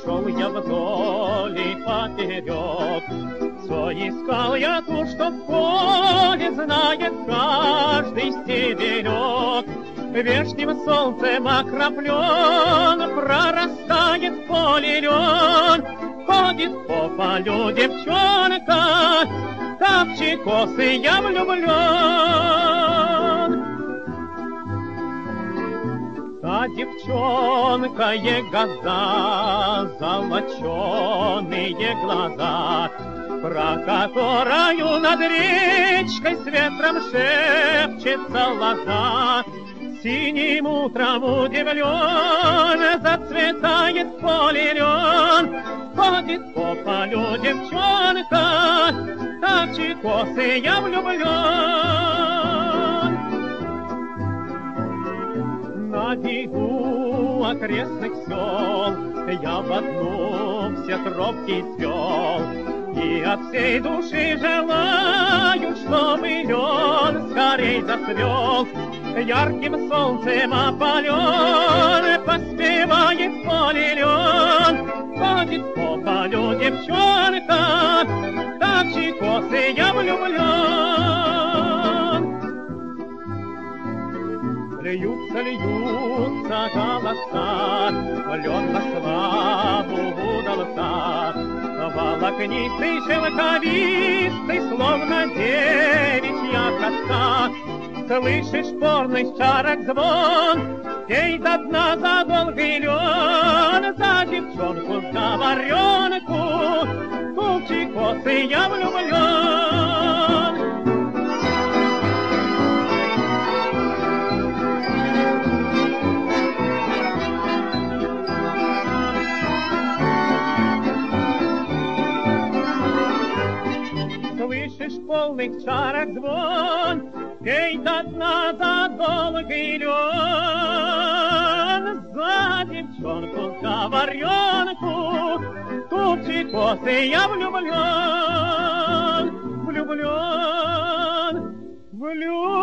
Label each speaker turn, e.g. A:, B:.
A: Шел я вдоль и поперек, все искал я ту, что в поле знает каждый сибирек. Вешним солнцем окроплен, прорастает в поле лен. Ходит по полю девчонка, тапчи косы, я влюблен. Та девчонка, ягоза, золоченые глаза, про которую над речкой с ветром шепчется лоза. Синим утром удивлен, зацветает в поле лен. Ходит по полю девчонка, тапчи косы, я влюблен. На берегу окрестных сел я в одну все тропки свел, и от всей души желаю, чтобы лен скорей зацвел. Ярким солнцем опален, поспевает в поле лен. Ходит по полю девчонка, тапчи косы, я влюблен. Льются, льются голоса, лен на славу удался. Волокнистый, шелковистый, словно девичья коса. Слышишь порный чарок звон, пей до дна за долгий лен. За девчонку, за варенку, тупчи косы, я влюблен. Слышишь полных чарок звон, пей до дна за долгий лен. За девчонку, за варенку, тупчи косы, я влюблен, влюблен, влюблен.